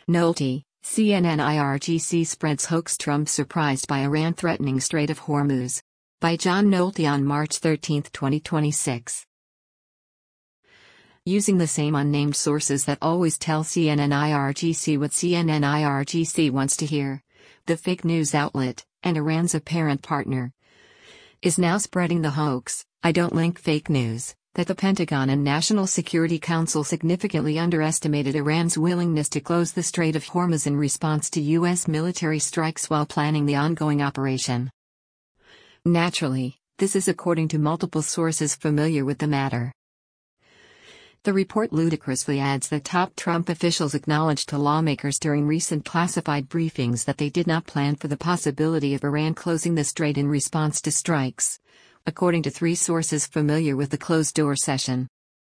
Nolte, CNN IRGC spreads hoax Trump surprised by Iran threatening Strait of Hormuz. By John Nolte on March 13, 2026. Using the same unnamed sources that always tell CNN IRGC what CNN IRGC wants to hear, the fake news outlet, and Iran's apparent partner, is now spreading the hoax, I don't link fake news, that the Pentagon and National Security Council significantly underestimated Iran's willingness to close the Strait of Hormuz in response to U.S. military strikes while planning the ongoing operation. Naturally, this is according to multiple sources familiar with the matter. The report ludicrously adds that top Trump officials acknowledged to lawmakers during recent classified briefings that they did not plan for the possibility of Iran closing the strait in response to strikes, according to 3 sources familiar with the closed-door session.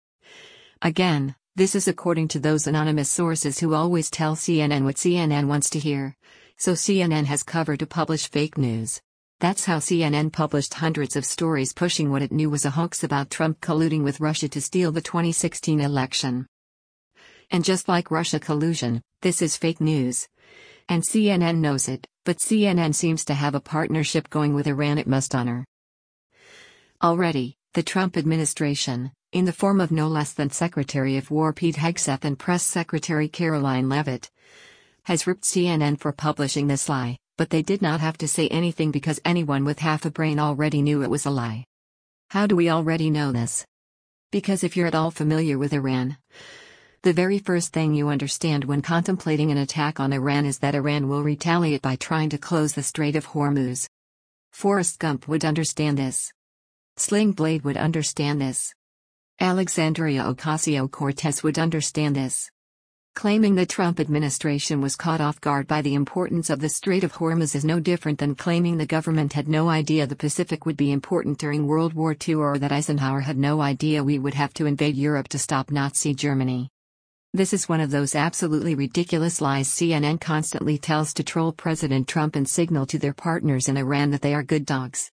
Again, this is according to those anonymous sources who always tell CNN what CNN wants to hear, so CNN has cover to publish fake news. That's how CNN published hundreds of stories pushing what it knew was a hoax about Trump colluding with Russia to steal the 2016 election. And just like Russia collusion, this is fake news. And CNN knows it, but CNN seems to have a partnership going with Iran it must honor. Already, the Trump administration, in the form of no less than Secretary of War Pete Hegseth and Press Secretary Caroline Leavitt, has ripped CNN for publishing this lie. But they did not have to say anything because anyone with half a brain already knew it was a lie. How do we already know this? Because if you're at all familiar with Iran, the very first thing you understand when contemplating an attack on Iran is that Iran will retaliate by trying to close the Strait of Hormuz. Forrest Gump would understand this. Sling Blade would understand this. Alexandria Ocasio-Cortez would understand this. Claiming the Trump administration was caught off guard by the importance of the Strait of Hormuz is no different than claiming the government had no idea the Pacific would be important during World War II or that Eisenhower had no idea we would have to invade Europe to stop Nazi Germany. This is one of those absolutely ridiculous lies CNN constantly tells to troll President Trump and signal to their partners in Iran that they are good dogs.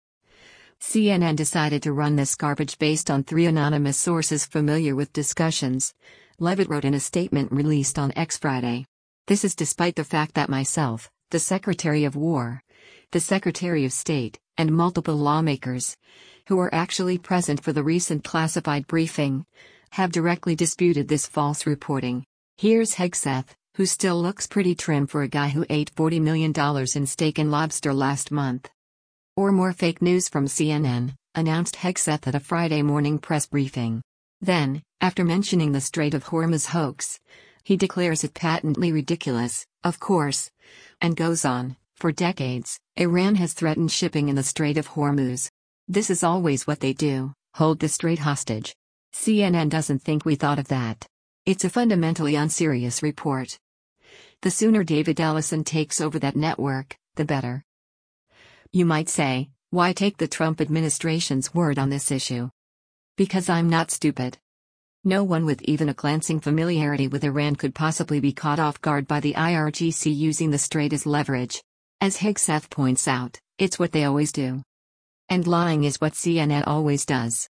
CNN decided to run this garbage based on 3 anonymous sources familiar with discussions, Leavitt wrote in a statement released on X Friday. This is despite the fact that myself, the Secretary of War, the Secretary of State, and multiple lawmakers, who were actually present for the recent classified briefing, have directly disputed this false reporting. Here's Hegseth, who still looks pretty trim for a guy who ate $40 million in steak and lobster last month. Or more fake news from CNN, announced Hegseth at a Friday morning press briefing. Then, after mentioning the Strait of Hormuz hoax, he declares it patently ridiculous, of course, and goes on, for decades, Iran has threatened shipping in the Strait of Hormuz. This is always what they do, hold the strait hostage. CNN doesn't think we thought of that. It's a fundamentally unserious report. The sooner David Ellison takes over that network, the better. You might say, why take the Trump administration's word on this issue? Because I'm not stupid. No one with even a glancing familiarity with Iran could possibly be caught off guard by the IRGC using the strait as leverage. As Hegseth points out, it's what they always do. And lying is what CNN always does.